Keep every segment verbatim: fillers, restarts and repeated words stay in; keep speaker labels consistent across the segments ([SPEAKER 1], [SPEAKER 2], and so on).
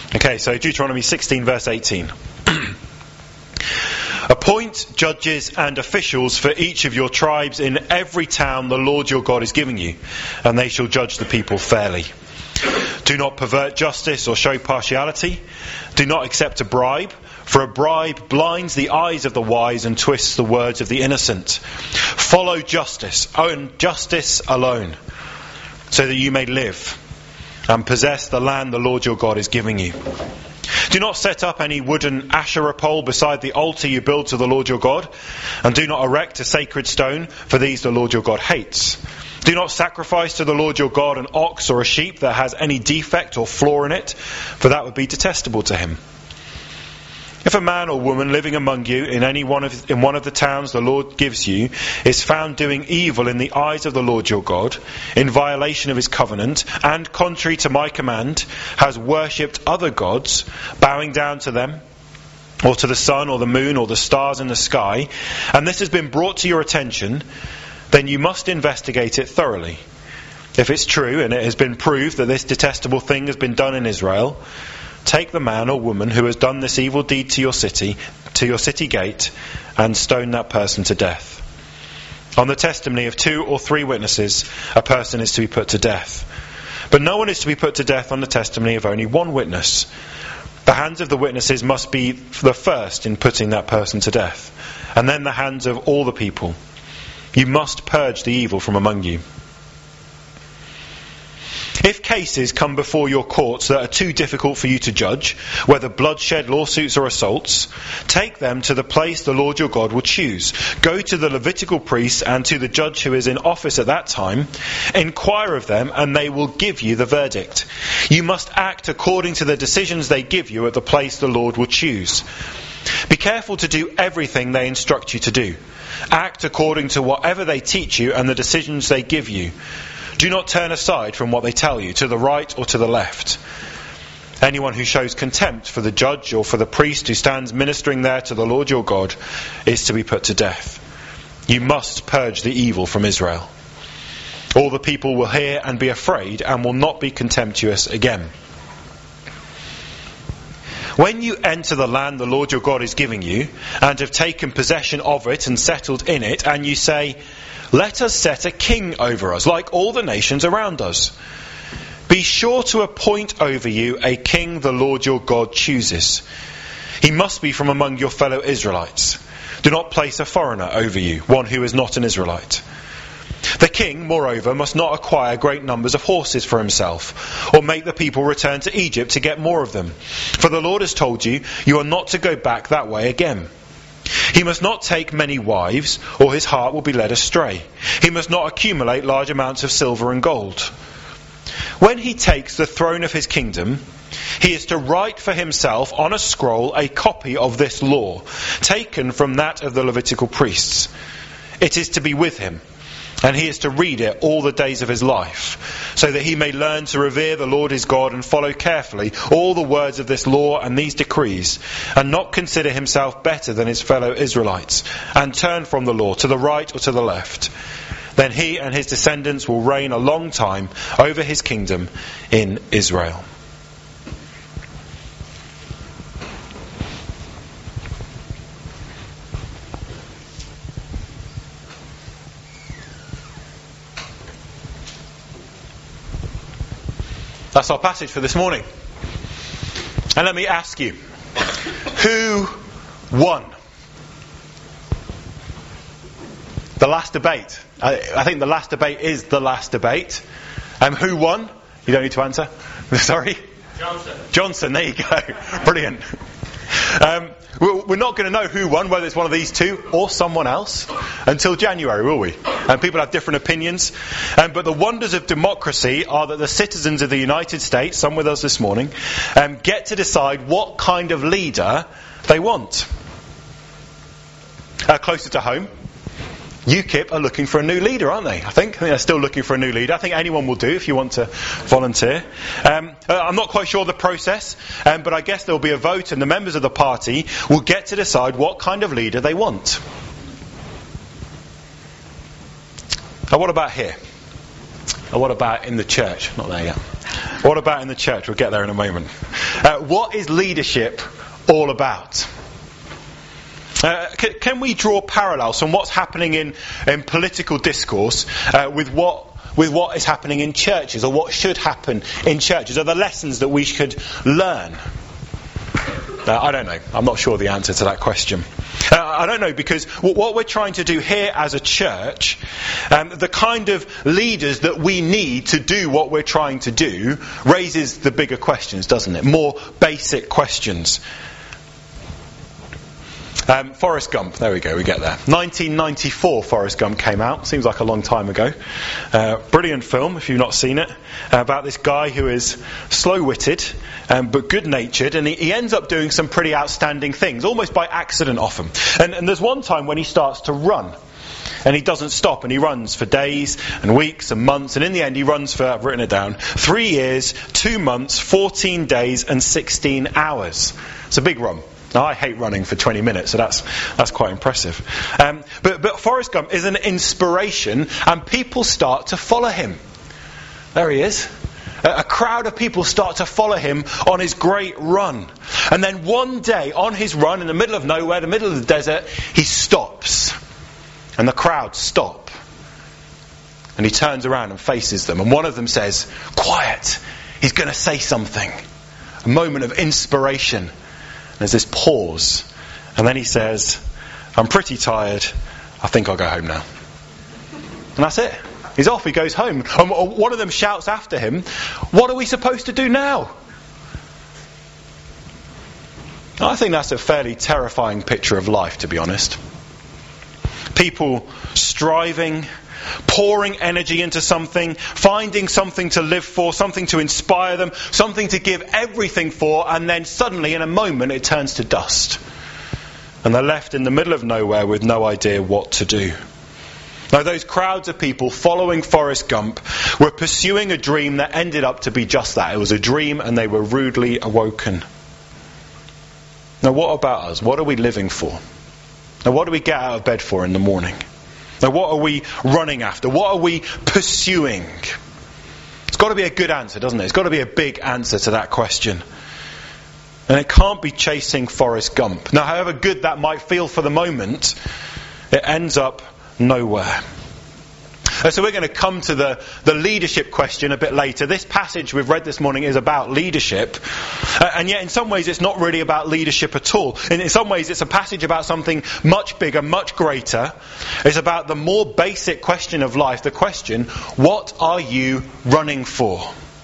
[SPEAKER 1] Okay, so Deuteronomy sixteen verse eighteen. Appoint judges and officials for each of your tribes in every town the Lord your God is giving you, and they shall judge the people fairly. Do not pervert justice or show partiality. Do not accept a bribe, for a bribe blinds the eyes of the wise and twists the words of the innocent. Follow justice, own justice alone, so that you may live and possess the land the Lord your God is giving you. Do not set up any wooden Asherah pole beside the altar you build to the Lord your God, and do not erect a sacred stone, for these the Lord your God hates. Do not sacrifice to the Lord your God an ox or a sheep that has any defect or flaw in it, for that would be detestable to him. If a man or woman living among you in any one of in one of the towns the Lord gives you is found doing evil in the eyes of the Lord your God, in violation of his covenant, and contrary to my command, has worshipped other gods, bowing down to them, or to the sun or the moon or the stars in the sky, and this has been brought to your attention, then you must investigate it thoroughly. If it's true and it has been proved that this detestable thing has been done in Israel, take the man or woman who has done this evil deed to your city, to your city gate, and stone that person to death. On the testimony of two or three witnesses, a person is to be put to death. But no one is to be put to death on the testimony of only one witness. The hands of the witnesses must be the first in putting that person to death, and then the hands of all the people. You must purge the evil from among you. If cases come before your courts that are too difficult for you to judge, whether bloodshed, lawsuits or assaults, take them to the place the Lord your God will choose. Go to the Levitical priests and to the judge who is in office at that time. Inquire of them and they will give you the verdict. You must act according to the decisions they give you at the place the Lord will choose. Be careful to do everything they instruct you to do. Act according to whatever they teach you and the decisions they give you. Do not turn aside from what they tell you, to the right or to the left. Anyone who shows contempt for the judge or for the priest who stands ministering there to the Lord your God is to be put to death. You must purge the evil from Israel. All the people will hear and be afraid and will not be contemptuous again. When you enter the land the Lord your God is giving you, and have taken possession of it and settled in it, and you say, let us set a king over us, like all the nations around us. Be sure to appoint over you a king the Lord your God chooses. He must be from among your fellow Israelites. Do not place a foreigner over you, one who is not an Israelite. The king, moreover, must not acquire great numbers of horses for himself, or make the people return to Egypt to get more of them. For the Lord has told you, you are not to go back that way again. He must not take many wives, or his heart will be led astray. He must not accumulate large amounts of silver and gold. When he takes the throne of his kingdom, he is to write for himself on a scroll a copy of this law, taken from that of the Levitical priests. It is to be with him, and he is to read it all the days of his life, so that he may learn to revere the Lord his God and follow carefully all the words of this law and these decrees, and not consider himself better than his fellow Israelites, and turn from the law to the right or to the left. Then he and his descendants will reign a long time over his kingdom in Israel. That's our passage for this morning. And let me ask you, who won the last debate? I, I think the last debate is the last debate. Um, who won? You don't need to answer. Sorry?
[SPEAKER 2] Johnson.
[SPEAKER 1] Johnson, there you go. Brilliant. Um, we're not going to know who won, whether it's one of these two or someone else, until January, will we? And people have different opinions. Um, but the wonders of democracy are that the citizens of the United States, some with us this morning, um, get to decide what kind of leader they want. Uh, closer to home, UKIP are looking for a new leader, aren't they? I think. I think they're still looking for a new leader. I think anyone will do if you want to volunteer. Um, I'm not quite sure the process, um, but I guess there will be a vote and the members of the party will get to decide what kind of leader they want. Now, what about here? Or what about in the church? Not there yet. What about in the church? We'll get there in a moment. Uh, what is leadership all about? Uh, can, can we draw parallels from what's happening in, in political discourse uh, with what with what is happening in churches, or what should happen in churches? Are there lessons that we should learn? Uh, I don't know. I'm not sure the answer to that question. Uh, I don't know, because what we're trying to do here as a church, um, the kind of leaders that we need to do what we're trying to do, raises the bigger questions, doesn't it? More basic questions. Um, Forrest Gump, there we go, we get there. nineteen ninety-four Forrest Gump came out, seems like a long time ago. Uh, brilliant film, if you've not seen it, uh, about this guy who is slow-witted, um, but good-natured, and he, he ends up doing some pretty outstanding things, almost by accident often. And, and there's one time when he starts to run, and he doesn't stop, and he runs for days and weeks and months, and in the end he runs for, I've written it down, three years, two months, fourteen days and sixteen hours. It's a big run. Now, I hate running for twenty minutes, so that's that's quite impressive. Um, but, but Forrest Gump is an inspiration, and people start to follow him. There he is. A, a crowd of people start to follow him on his great run. And then one day, on his run, in the middle of nowhere, the middle of the desert, he stops. And the crowd stop. And he turns around and faces them. And one of them says, "Quiet, he's going to say something." A moment of inspiration. There's this pause, and then he says, "I'm pretty tired, I think I'll go home now." And that's it. He's off, he goes home. And one of them shouts after him, "What are we supposed to do now?" I think that's a fairly terrifying picture of life, to be honest. People striving, pouring energy into something, finding something to live for, something to inspire them, something to give everything for, and then suddenly in a moment it turns to dust. And they're left in the middle of nowhere with no idea what to do. Now, those crowds of people following Forrest Gump were pursuing a dream that ended up to be just that. It was a dream, and they were rudely awoken. Now, what about us? What are we living for? Now, what do we get out of bed for in the morning? Now, what are we running after? What are we pursuing? It's got to be a good answer, doesn't it? It's got to be a big answer to that question. And it can't be chasing Forrest Gump. Now, however good that might feel for the moment, it ends up nowhere. Uh, so we're going to come to the, the leadership question a bit later. This passage we've read this morning is about leadership. Uh, and yet in some ways it's not really about leadership at all. And in some ways it's a passage about something much bigger, much greater. It's about the more basic question of life. The question, what are you running for?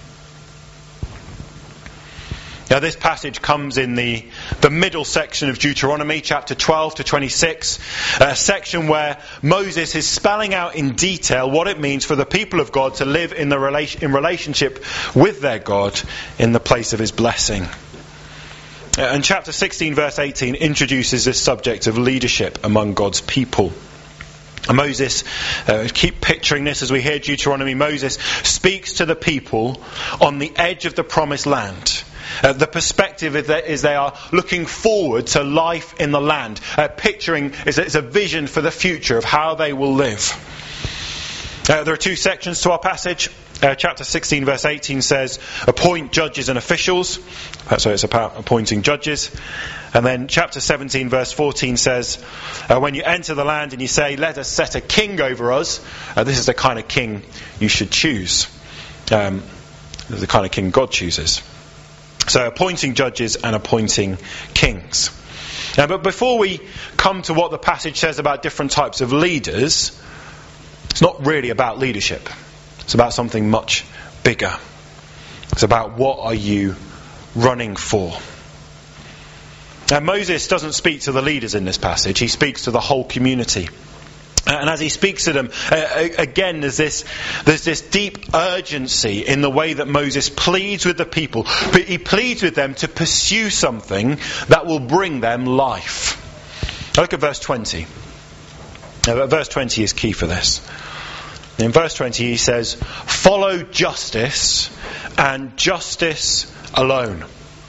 [SPEAKER 1] Now, this passage comes in the, the middle section of Deuteronomy, chapter twelve to twenty-six, a section where Moses is spelling out in detail what it means for the people of God to live in the relation, in relationship with their God in the place of his blessing. And chapter sixteen, verse eighteen, introduces this subject of leadership among God's people. And Moses, uh, keep picturing this as we hear Deuteronomy, Moses speaks to the people on the edge of the promised land. Uh, the perspective is, that, is they are looking forward to life in the land. Uh, picturing is it's a vision for the future of how they will live. Uh, there are two sections to our passage. Uh, chapter sixteen, verse eighteen says, "Appoint judges and officials." So it's about appointing judges. And then chapter seventeen, verse fourteen says, uh, "When you enter the land and you say, 'Let us set a king over us,' uh, this is the kind of king you should choose. Um, the kind of king God chooses." So appointing judges and appointing kings. Now, but before we come to what the passage says about different types of leaders, it's not really about leadership. It's about something much bigger. It's about what are you running for. Now, Moses doesn't speak to the leaders in this passage. He speaks to the whole community. And as he speaks to them, uh, again, there's this, there's this deep urgency in the way that Moses pleads with the people. But he pleads with them to pursue something that will bring them life. Look at verse twenty. Now, verse twenty is key for this. In verse twenty he says, "Follow justice and justice alone."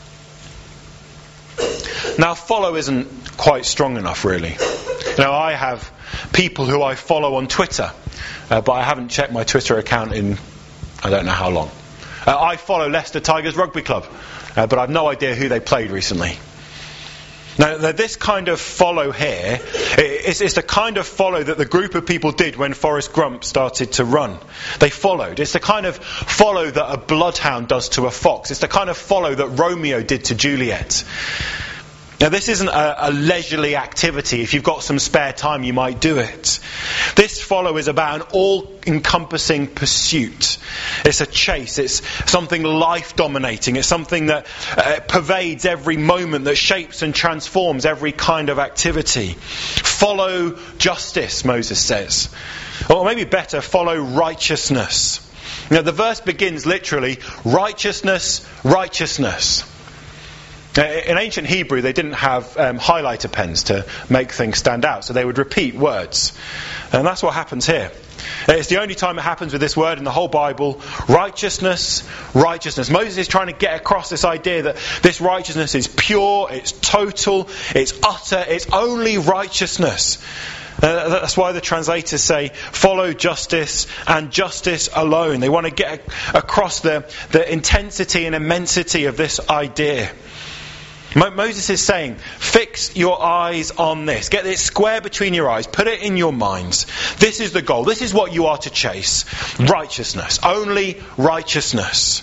[SPEAKER 1] Now, follow isn't quite strong enough, really. Now, I have people who I follow on Twitter, uh, but I haven't checked my Twitter account in I don't know how long. Uh, I follow Leicester Tigers Rugby Club, uh, but I've no idea who they played recently. Now, this kind of follow here, it's, it's the kind of follow that the group of people did when Forrest Gump started to run. They followed. It's the kind of follow that a bloodhound does to a fox. It's the kind of follow that Romeo did to Juliet. Now, this isn't a, a leisurely activity. If you've got some spare time, you might do it. This follow is about an all-encompassing pursuit. It's a chase. It's something life-dominating. It's something that uh, pervades every moment, that shapes and transforms every kind of activity. Follow justice, Moses says. Or maybe better, follow righteousness. Now, the verse begins literally, righteousness, righteousness. In ancient Hebrew, they didn't have um, highlighter pens to make things stand out, so they would repeat words. And that's what happens here. It's the only time it happens with this word in the whole Bible. Righteousness, righteousness. Moses is trying to get across this idea that this righteousness is pure, it's total, it's utter, it's only righteousness. Uh, that's why the translators say, follow justice and justice alone. They want to get a- across the, the intensity and immensity of this idea. Moses is saying, fix your eyes on this. Get it square between your eyes. Put it in your minds. This is the goal. This is what you are to chase. Righteousness. Only righteousness.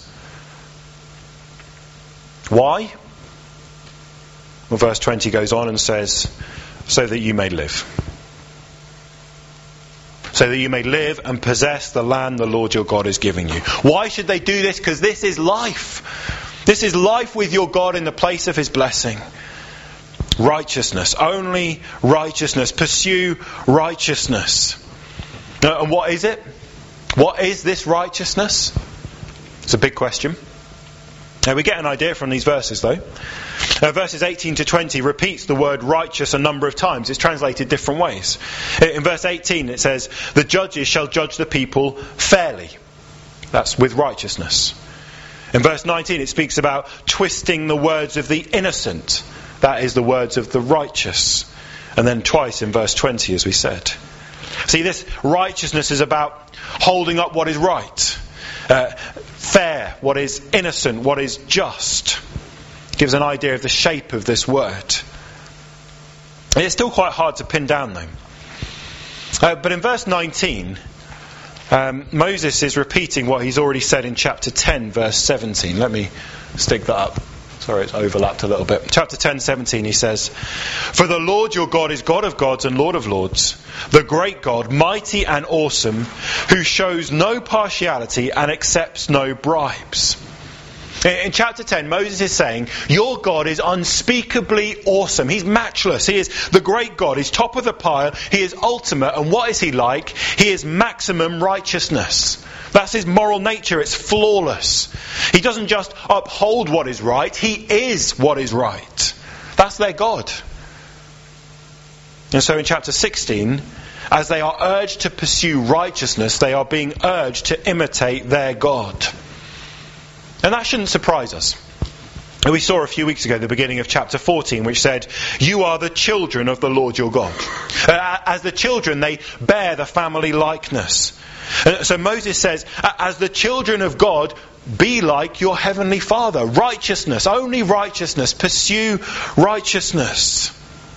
[SPEAKER 1] Why? Well, verse twenty goes on and says, so that you may live. So that you may live and possess the land the Lord your God is giving you. Why should they do this? Because this is life. This is life with your God in the place of His blessing. Righteousness. Only righteousness. Pursue righteousness. Uh, and what is it? What is this righteousness? It's a big question. Now, we get an idea from these verses, though. Uh, verses eighteen to twenty repeats the word righteous a number of times. It's translated different ways. In verse eighteen it says, the judges shall judge the people fairly. That's with righteousness. In verse nineteen it speaks about twisting the words of the innocent. That is the words of the righteous. And then twice in verse twenty, as we said. See, this righteousness is about holding up what is right. Uh, fair, what is innocent, what is just. It gives an idea of the shape of this word. And it's still quite hard to pin down, though. Uh, but in verse nineteen... Um, Moses is repeating what he's already said in chapter ten, verse seventeen. Let me stick that up. Sorry, it's overlapped a little bit. Chapter ten, seventeen, he says, for the Lord your God is God of gods and Lord of lords, the great God, mighty and awesome, who shows no partiality and accepts no bribes. In chapter ten, Moses is saying, your God is unspeakably awesome. He's matchless. He is the great God. He's top of the pile. He is ultimate. And what is He like? He is maximum righteousness. That's His moral nature. It's flawless. He doesn't just uphold what is right. He is what is right. That's their God. And so in chapter sixteen, as they are urged to pursue righteousness, they are being urged to imitate their God. And that shouldn't surprise us. We saw a few weeks ago the beginning of chapter fourteen, which said, you are the children of the Lord your God. Uh, as the children, they bear the family likeness. Uh, so Moses says, as the children of God, be like your heavenly Father. Righteousness, only righteousness. Pursue righteousness.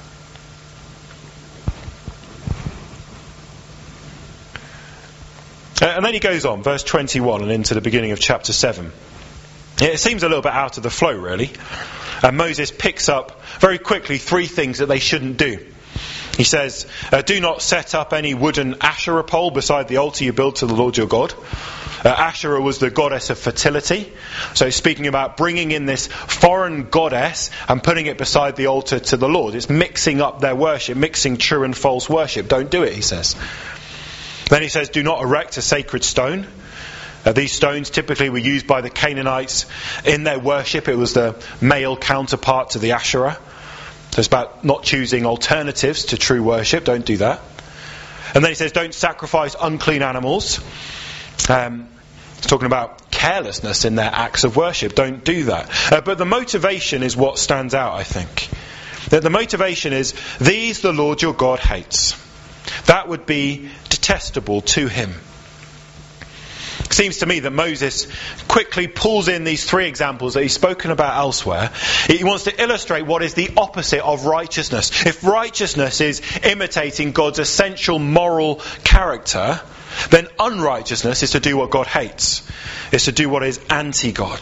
[SPEAKER 1] Uh, and then he goes on, verse twenty-one and into the beginning of chapter seven. It seems a little bit out of the flow, really. And Moses picks up very quickly three things that they shouldn't do. He says, uh, do not set up any wooden Asherah pole beside the altar you build to the Lord your God. Uh, Asherah was the goddess of fertility. So he's speaking about bringing in this foreign goddess and putting it beside the altar to the Lord. It's mixing up their worship, mixing true and false worship. Don't do it, he says. Then he says, do not erect a sacred stone. Uh, these stones typically were used by the Canaanites in their worship. It was the male counterpart to the Asherah. So it's about not choosing alternatives to true worship. Don't do that. And then he says, don't sacrifice unclean animals. Um, he's talking about carelessness in their acts of worship. Don't do that. Uh, but the motivation is what stands out, I think. That the motivation is, these the Lord your God hates. That would be detestable to Him. It seems to me that Moses quickly pulls in these three examples that he's spoken about elsewhere. He wants to illustrate what is the opposite of righteousness. If righteousness is imitating God's essential moral character, then unrighteousness is to do what God hates. It's to do what is anti-God.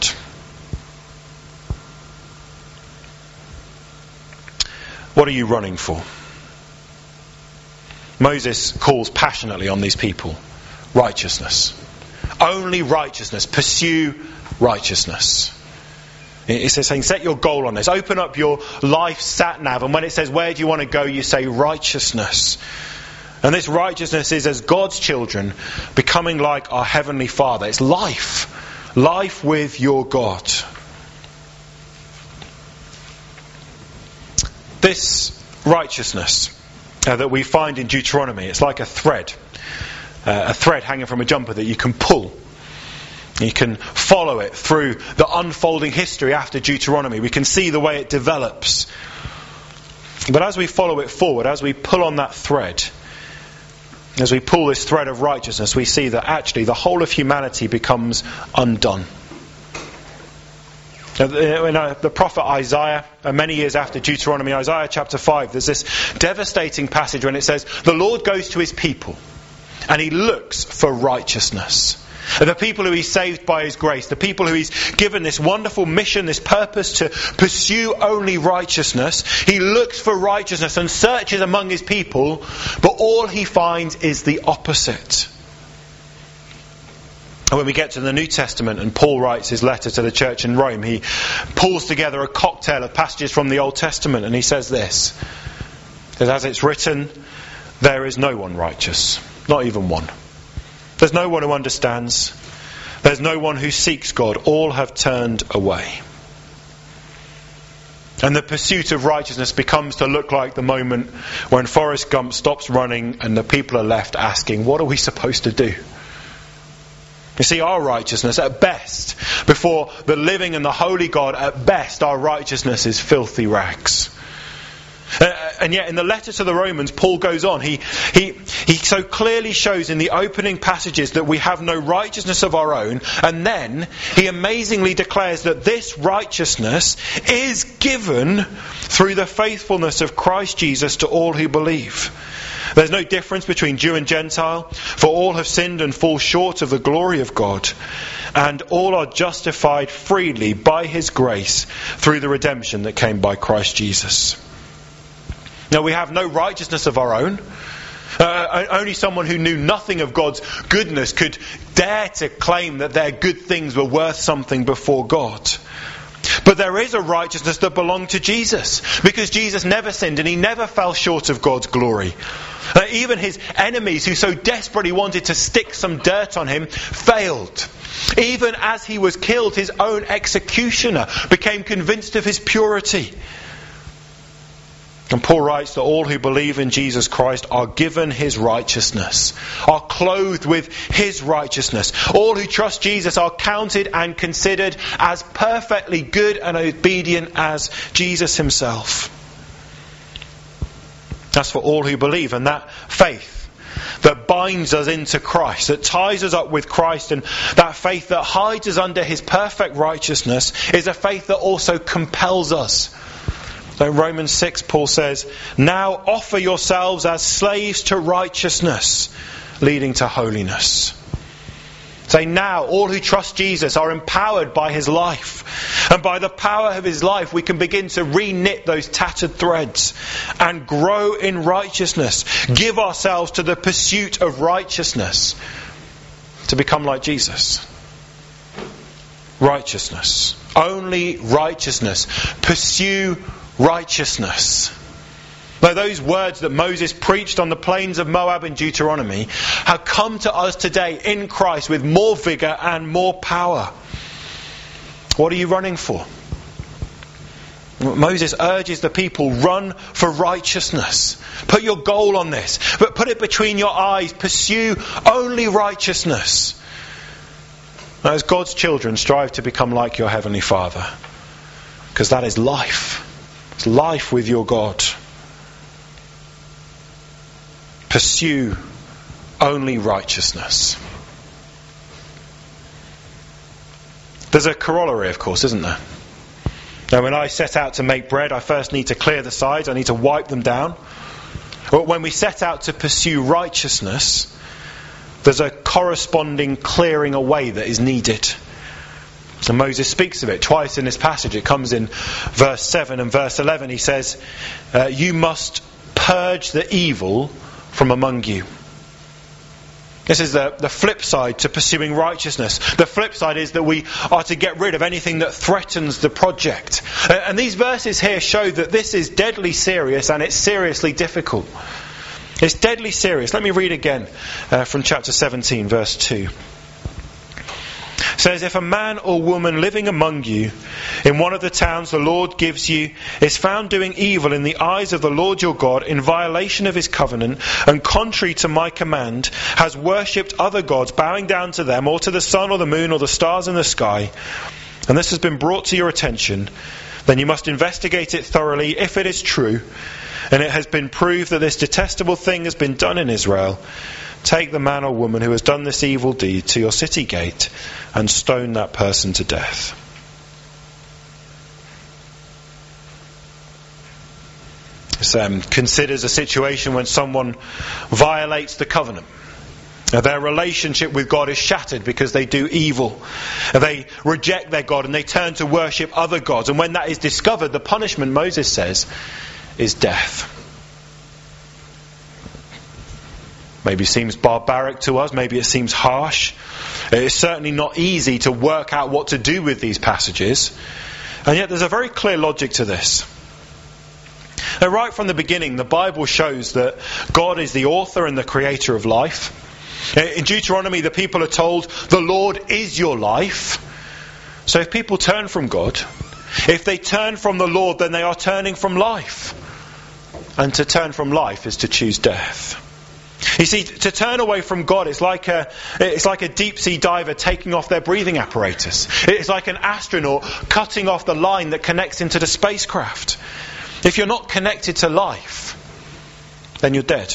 [SPEAKER 1] What are you running for? Moses calls passionately on these people. Righteousness. Only righteousness. Pursue righteousness. It's saying, set your goal on this. Open up your life sat nav, and when it says, where do you want to go? You say, righteousness. And this righteousness is as God's children, becoming like our Heavenly Father. It's life. Life with your God. This righteousness uh, that we find in Deuteronomy, it's like a thread. Uh, a thread hanging from a jumper that you can pull. You can follow it through the unfolding history after Deuteronomy. We can see the way it develops. But as we follow it forward, as we pull on that thread, as we pull this thread of righteousness, we see that actually the whole of humanity becomes undone. In the prophet Isaiah, many years after Deuteronomy, Isaiah chapter five, there's this devastating passage when it says, the Lord goes to his people and he looks for righteousness. And the people who he's saved by his grace, the people who he's given this wonderful mission, this purpose to pursue only righteousness, he looks for righteousness and searches among his people, but all he finds is the opposite. And when we get to the New Testament and Paul writes his letter to the church in Rome, he pulls together a cocktail of passages from the Old Testament and he says this. He says, as it's written, there is no one righteous, not even one. There's no one who understands. There's no one who seeks God. All have turned away. And the pursuit of righteousness becomes to look like the moment when Forrest Gump stops running and the people are left asking, what are we supposed to do? You see, our righteousness, at best, before the living and the holy God, at best, our righteousness is filthy rags. Uh, and yet in the letter to the Romans, Paul goes on. He, he, he so clearly shows in the opening passages that we have no righteousness of our own. And then he amazingly declares that this righteousness is given through the faithfulness of Christ Jesus to all who believe. There's no difference between Jew and Gentile, for all have sinned and fall short of the glory of God, and all are justified freely by his grace through the redemption that came by Christ Jesus. Now, we have no righteousness of our own. Uh, only someone who knew nothing of God's goodness could dare to claim that their good things were worth something before God. But there is a righteousness that belonged to Jesus, because Jesus never sinned and he never fell short of God's glory. Uh, even his enemies, who so desperately wanted to stick some dirt on him, failed. Even as he was killed, his own executioner became convinced of his purity. And Paul writes that all who believe in Jesus Christ are given his righteousness, are clothed with his righteousness. All who trust Jesus are counted and considered as perfectly good and obedient as Jesus himself. That's for all who believe. And that faith that binds us into Christ, that ties us up with Christ, and that faith that hides us under his perfect righteousness, is a faith that also compels us. So in Romans six, Paul says, now offer yourselves as slaves to righteousness, leading to holiness. Say now, all who trust Jesus are empowered by his life. And by the power of his life, we can begin to re-knit those tattered threads and grow in righteousness. Give ourselves to the pursuit of righteousness to become like Jesus. Righteousness. Only righteousness. Pursue righteousness. Now, those words that Moses preached on the plains of Moab in Deuteronomy have come to us today in Christ with more vigour and more power. What are you running for? Moses urges the people, run for righteousness. Put your goal on this, but put it between your eyes. Pursue only righteousness. Now, as God's children, strive to become like your Heavenly Father, because that is life. It's life with your God. Pursue only righteousness. There's a corollary, of course, isn't there? Now, when I set out to make bread, I first need to clear the sides. I need to wipe them down. But when we set out to pursue righteousness, there's a corresponding clearing away that is needed. And Moses speaks of it twice in this passage. It comes in verse seven and verse eleven. He says, uh, you must purge the evil from among you. This is the, the flip side to pursuing righteousness. The flip side is that we are to get rid of anything that threatens the project. Uh, and these verses here show that this is deadly serious and it's seriously difficult. It's deadly serious. Let me read again uh, from chapter seventeen, verse two. It says, if a man or woman living among you in one of the towns the Lord gives you is found doing evil in the eyes of the Lord your God in violation of his covenant and contrary to my command, has worshipped other gods, bowing down to them or to the sun or the moon or the stars in the sky, and this has been brought to your attention, then you must investigate it thoroughly. If it is true, and it has been proved that this detestable thing has been done in Israel, take the man or woman who has done this evil deed to your city gate and stone that person to death. This um, considers a situation when someone violates the covenant. Now, their relationship with God is shattered because they do evil. They reject their God and they turn to worship other gods. And when that is discovered, the punishment, Moses says, is death. Maybe it seems barbaric to us, maybe it seems harsh. It's certainly not easy to work out what to do with these passages. And yet there's a very clear logic to this. Now, right from the beginning, the Bible shows that God is the author and the creator of life. In Deuteronomy, the people are told, the Lord is your life. So if people turn from God, if they turn from the Lord, then they are turning from life. And to turn from life is to choose death. You see, to turn away from God is like a it's like a deep sea diver taking off their breathing apparatus. It's like an astronaut cutting off the line that connects into the spacecraft. If you're not connected to life, then you're dead.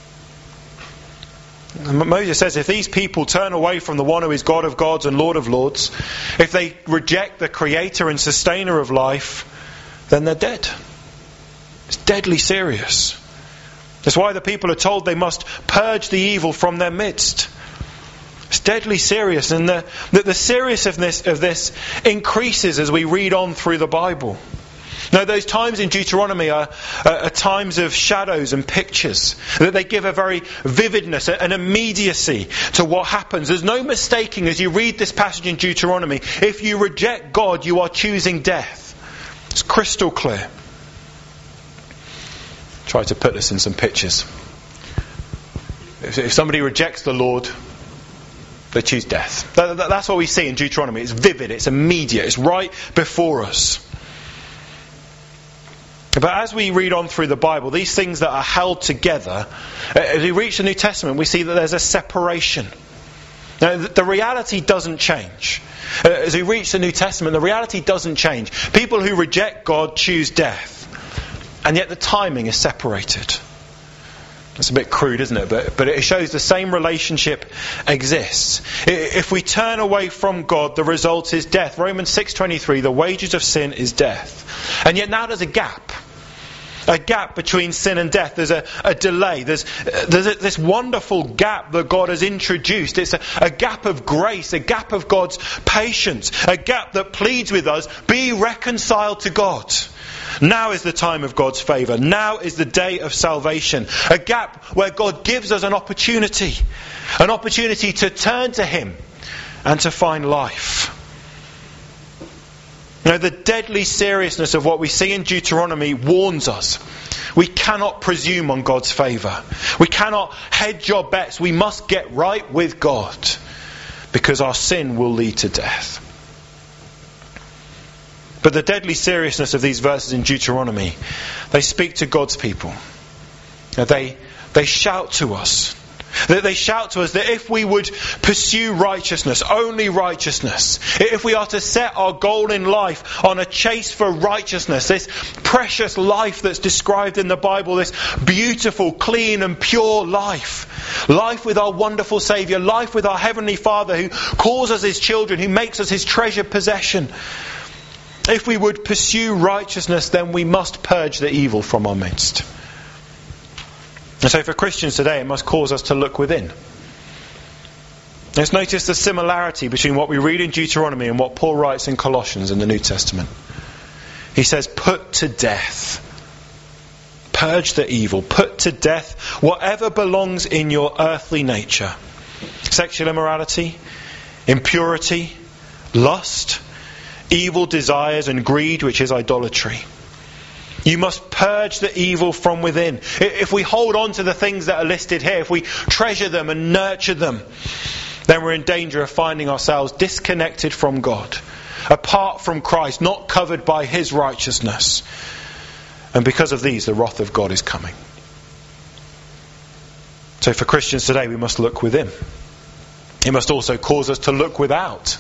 [SPEAKER 1] And Moses says if these people turn away from the one who is God of gods and Lord of lords, if they reject the creator and sustainer of life, then they're dead. It's deadly serious. That's why the people are told they must purge the evil from their midst. It's deadly serious, and the, the, the seriousness of this increases as we read on through the Bible. Now, those times in Deuteronomy are, are, are times of shadows and pictures. That they give a very vividness, an immediacy to what happens. There's no mistaking as you read this passage in Deuteronomy. If you reject God, you are choosing death. It's crystal clear. Try to put this in some pictures. If somebody rejects the Lord, they choose death. That's what we see in Deuteronomy. It's vivid, it's immediate, it's right before us. But as we read on through the Bible, these things that are held together, as we reach the New Testament, we see that there's a separation. Now, the reality doesn't change. As we reach the New Testament, the reality doesn't change. People who reject God choose death. And yet the timing is separated. That's a bit crude, isn't it? But, but it shows the same relationship exists. If we turn away from God, the result is death. Romans six twenty-three, the wages of sin is death. And yet now there's a gap. A gap between sin and death. There's a, a delay. There's, there's a, this wonderful gap that God has introduced. It's a, a gap of grace, a gap of God's patience, a gap that pleads with us, be reconciled to God. Now is the time of God's favour. Now is the day of salvation. A gap where God gives us an opportunity. An opportunity to turn to Him and to find life. You know, the deadly seriousness of what we see in Deuteronomy warns us. We cannot presume on God's favour. We cannot hedge our bets. We must get right with God, because our sin will lead to death. But the deadly seriousness of these verses in Deuteronomy, they speak to God's people. They, they shout to us. That they shout to us that if we would pursue righteousness, only righteousness, if we are to set our goal in life on a chase for righteousness, this precious life that's described in the Bible, this beautiful, clean and pure life, life with our wonderful Saviour, life with our Heavenly Father who calls us His children, who makes us His treasured possession. If we would pursue righteousness, then we must purge the evil from our midst. And so for Christians today, it must cause us to look within. Let's notice the similarity between what we read in Deuteronomy and what Paul writes in Colossians in the New Testament. He says, put to death. Purge the evil. Put to death whatever belongs in your earthly nature. Sexual immorality, impurity, lust, evil desires and greed, which is idolatry. You must purge the evil from within. If we hold on to the things that are listed here, if we treasure them and nurture them, then we're in danger of finding ourselves disconnected from God, apart from Christ, not covered by His righteousness. And because of these, the wrath of God is coming. So for Christians today, we must look within. It must also cause us to look without.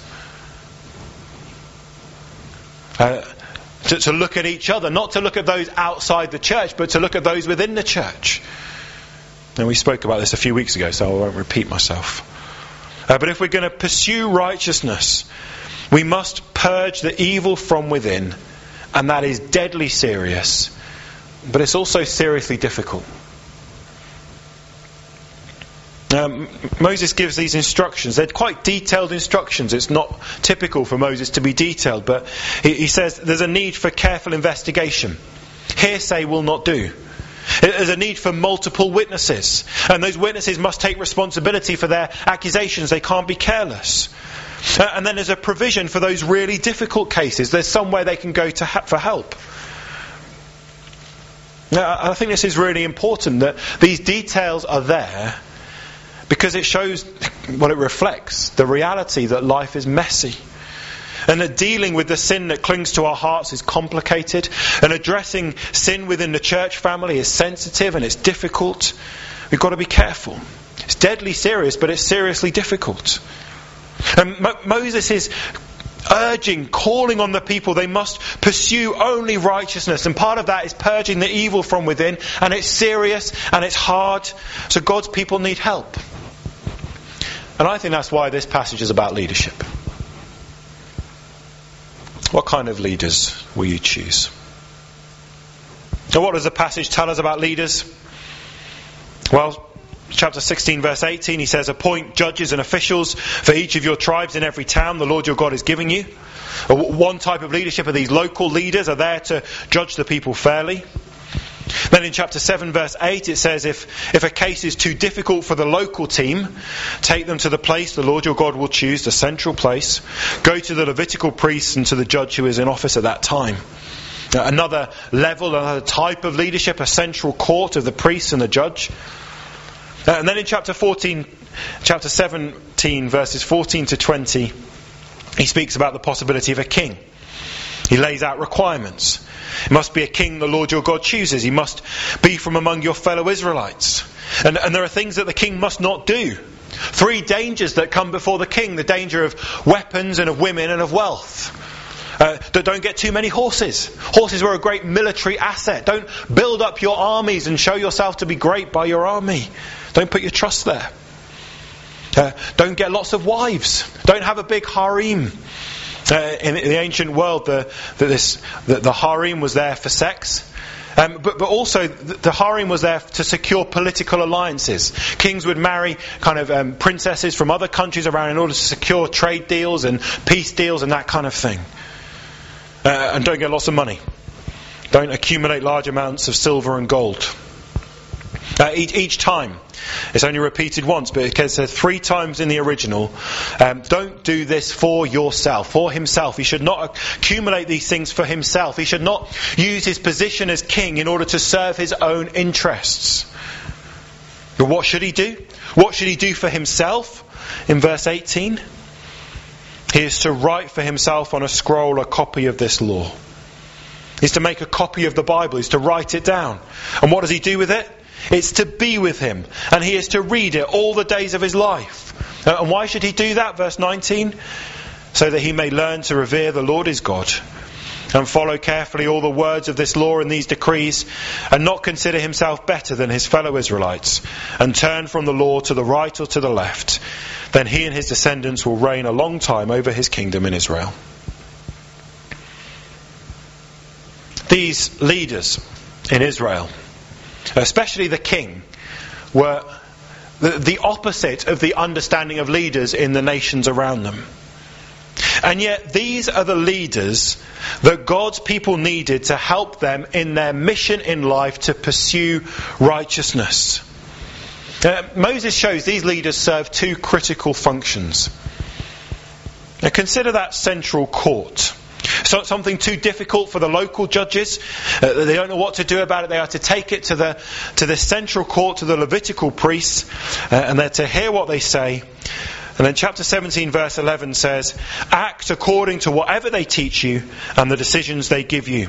[SPEAKER 1] Uh, to, to look at each other, not to look at those outside the church, but to look at those within the church. And we spoke about this a few weeks ago, so I won't repeat myself. Uh, but if we're going to pursue righteousness, we must purge the evil from within, and that is deadly serious, but it's also seriously difficult. Um, Moses gives these instructions. They're quite detailed instructions. It's not typical for Moses to be detailed, but he, he says there's a need for careful investigation. Hearsay will not do. There's a need for multiple witnesses, and those witnesses must take responsibility for their accusations. They can't be careless. Uh, and then there's a provision for those really difficult cases. There's somewhere they can go to ha- for help. Now, I think this is really important, that these details are there because it shows what it reflects, the reality that life is messy. And that dealing with the sin that clings to our hearts is complicated. And addressing sin within the church family is sensitive and it's difficult. We've got to be careful. It's deadly serious, but it's seriously difficult. And Mo- Moses is urging, calling on the people, they must pursue only righteousness. And part of that is purging the evil from within. And it's serious and it's hard. So God's people need help. And I think that's why this passage is about leadership. What kind of leaders will you choose? So what does the passage tell us about leaders? Well, chapter sixteen verse eighteen, he says, appoint judges and officials for each of your tribes in every town the Lord your God is giving you. One type of leadership are these local leaders, are there to judge the people fairly. Then in chapter seven verse eight it says, if, if a case is too difficult for the local team, take them to the place the Lord your God will choose, the central place. Go to the Levitical priest and to the judge who is in office at that time. Another level, another type of leadership, a central court of the priest and the judge. And then in chapter fourteen, chapter seventeen verses fourteen to twenty, he speaks about the possibility of a king. He lays out requirements. It must be a king the Lord your God chooses. He must be from among your fellow Israelites. And, and there are things that the king must not do. Three dangers that come before the king. The danger of weapons and of women and of wealth. Uh, don't get too many horses. Horses were a great military asset. Don't build up your armies and show yourself to be great by your army. Don't put your trust there. Uh, don't get lots of wives. Don't have a big harem. Uh, in, in the ancient world, the the, this, the the harem was there for sex, um, but but also the, the harem was there to secure political alliances. Kings would marry kind of um, princesses from other countries around in order to secure trade deals and peace deals and that kind of thing. Uh, and don't get lots of money. Don't accumulate large amounts of silver and gold. Uh, each, each time, it's only repeated once, but it says three times in the original, um, don't do this for yourself, for himself. He should not accumulate these things for himself. He should not use his position as king in order to serve his own interests. But what should he do? What should he do for himself? In verse eighteen, he is to write for himself on a scroll a copy of this law. He's to make a copy of the Bible. He's to write it down. And what does he do with it? It's to be with him, and he is to read it all the days of his life. Uh, and why should he do that? Verse nineteen. So that he may learn to revere the Lord his God, and follow carefully all the words of this law and these decrees, and not consider himself better than his fellow Israelites, and turn from the law to the right or to the left. Then he and his descendants will reign a long time over his kingdom in Israel. These leaders in Israel, especially the king, were the, the opposite of the understanding of leaders in the nations around them. And yet these are the leaders that God's people needed to help them in their mission in life to pursue righteousness. Uh, Moses shows these leaders serve two critical functions. Now consider that central court. So something too difficult for the local judges. Uh, they don't know what to do about it. They are to take it to the to the central court, to the Levitical priests, uh, and they're to hear what they say. And then chapter seventeen verse eleven says, act according to whatever they teach you and the decisions they give you.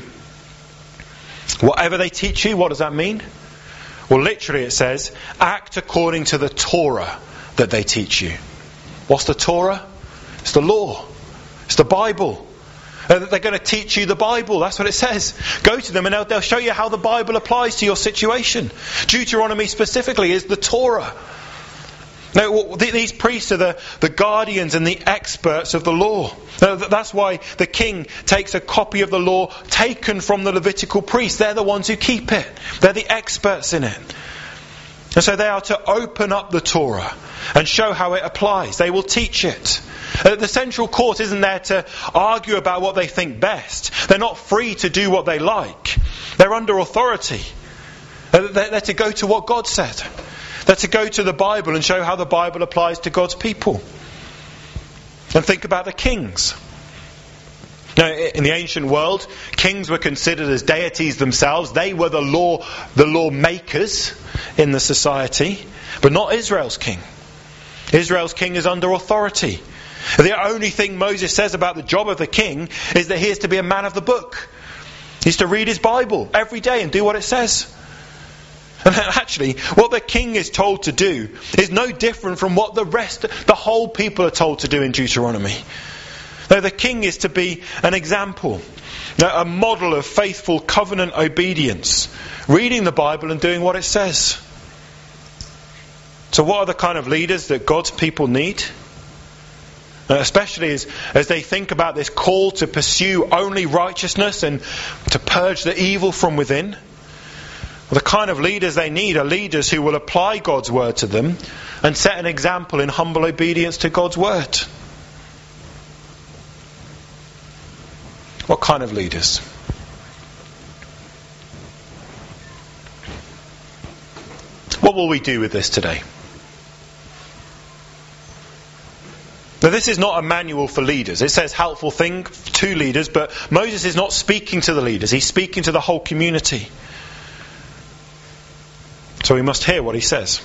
[SPEAKER 1] Whatever they teach you, what does that mean? Well, literally it says, act according to the Torah that they teach you. What's the Torah? It's the law. It's the Bible. Uh, they're going to teach you the Bible. That's what it says. Go to them and they'll, they'll show you how the Bible applies to your situation. Deuteronomy specifically is the Torah. Now, these priests are the, the guardians and the experts of the law. That's why the king takes a copy of the law taken from the Levitical priests. They're the ones who keep it. They're the experts in it. And so they are to open up the Torah and show how it applies. They will teach it. The central court isn't there to argue about what they think best. They're not free to do what they like. They're under authority. They're to go to what God said. They're to go to the Bible and show how the Bible applies to God's people. And think about the kings. Now, in the ancient world, kings were considered as deities themselves. They were the law, the law makers in the society, but not Israel's king. Israel's king is under authority. The only thing Moses says about the job of the king is that he is to be a man of the book. He's to read his Bible every day and do what it says. And actually, what the king is told to do is no different from what the rest, the whole people are told to do in Deuteronomy. Now, the king is to be an example, a model of faithful covenant obedience, reading the Bible and doing what it says. So what are the kind of leaders that God's people need? Especially as, as they think about this call to pursue only righteousness and to purge the evil from within. Well, the kind of leaders they need are leaders who will apply God's word to them and set an example in humble obedience to God's word. What kind of leaders? What will we do with this today? Now, this is not a manual for leaders. It says helpful thing to leaders, but Moses is not speaking to the leaders. He's speaking to the whole community. So we must hear what he says.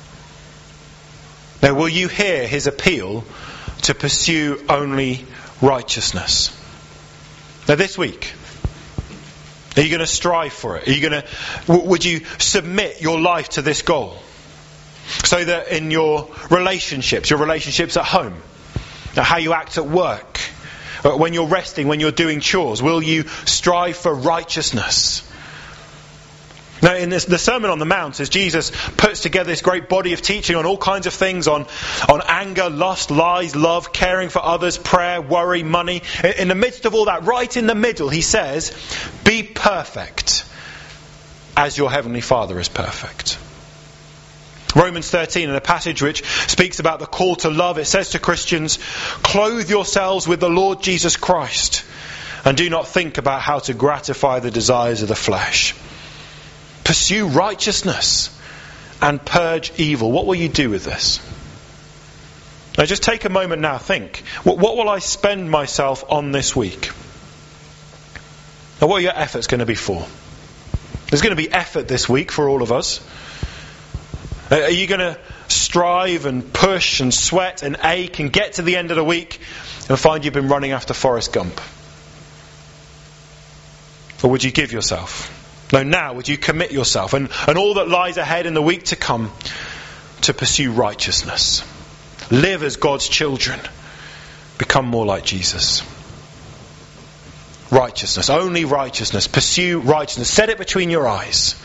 [SPEAKER 1] Now, will you hear his appeal to pursue only righteousness? Now, this week, are you going to strive for it? Are you going to? Would you submit your life to this goal, so that in your relationships, your relationships at home, how you act at work, when you're resting, when you're doing chores, will you strive for righteousness? Now, in this, the Sermon on the Mount, as Jesus puts together this great body of teaching on all kinds of things, on, on anger, lust, lies, love, caring for others, prayer, worry, money, in the midst of all that, right in the middle, he says, be perfect as your heavenly Father is perfect. Romans thirteen, in a passage which speaks about the call to love, it says to Christians, clothe yourselves with the Lord Jesus Christ and do not think about how to gratify the desires of the flesh. Pursue righteousness and purge evil. What will you do with this? Now just take a moment now, think. What, what will I spend myself on this week? Now, what are your efforts going to be for? There's going to be effort this week for all of us. Are you going to strive and push and sweat and ache and get to the end of the week and find you've been running after Forrest Gump? Or would you give yourself? No, now would you commit yourself and, and all that lies ahead in the week to come to pursue righteousness. Live as God's children. Become more like Jesus. Righteousness. Only righteousness. Pursue righteousness. Set it between your eyes.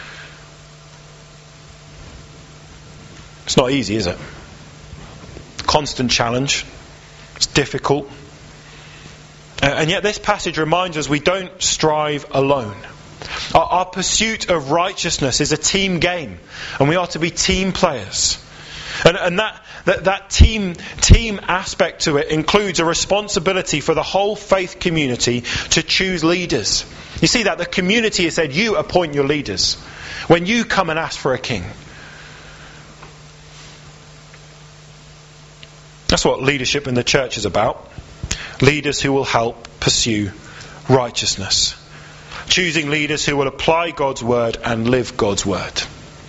[SPEAKER 1] It's not easy, is it? Constant challenge. It's difficult. And yet this passage reminds us we don't strive alone. Our, our pursuit of righteousness is a team game, and we are to be team players. And, and that, that, that team, team aspect to it includes a responsibility for the whole faith community to choose leaders. You see that? The community has said, you appoint your leaders. When you come and ask for a king. That's what leadership in the church is about. Leaders who will help pursue righteousness. Choosing leaders who will apply God's word and live God's word.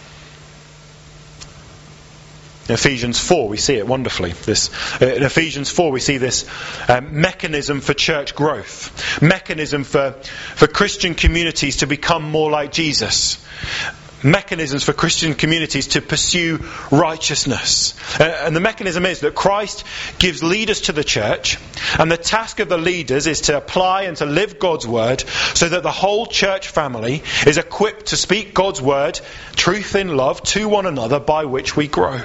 [SPEAKER 1] In Ephesians four we see it wonderfully. This, in Ephesians four we see this um, mechanism for church growth. Mechanism for, for Christian communities to become more like Jesus. Mechanisms for Christian communities to pursue righteousness. Uh, and the mechanism is that Christ gives leaders to the church, and the task of the leaders is to apply and to live God's word so that the whole church family is equipped to speak God's word, truth in love, to one another, by which we grow.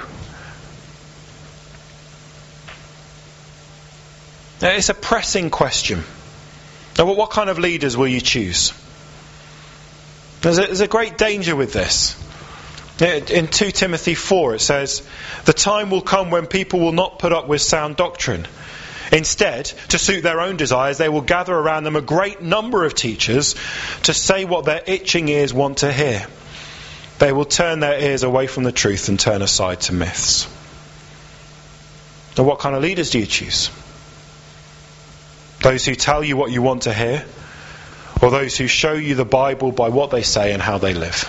[SPEAKER 1] Now, it's a pressing question. Now, what kind of leaders will you choose? There's a, there's a great danger with this. In two Timothy four it says, the time will come when people will not put up with sound doctrine. Instead, to suit their own desires, they will gather around them a great number of teachers to say what their itching ears want to hear. They will turn their ears away from the truth and turn aside to myths. Now, what kind of leaders do you choose? Those who tell you what you want to hear? Or those who show you the Bible by what they say and how they live?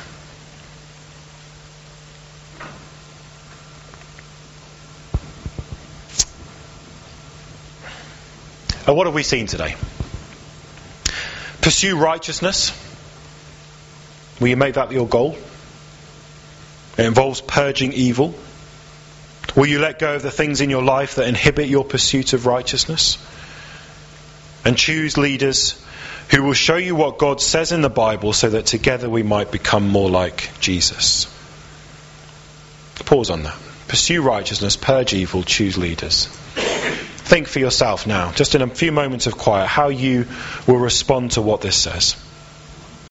[SPEAKER 1] And what have we seen today? Pursue righteousness. Will you make that your goal? It involves purging evil. Will you let go of the things in your life that inhibit your pursuit of righteousness? And choose leaders who will show you what God says in the Bible so that together we might become more like Jesus. Pause on that. Pursue righteousness, purge evil, choose leaders. Think for yourself now, just in a few moments of quiet, how you will respond to what this says.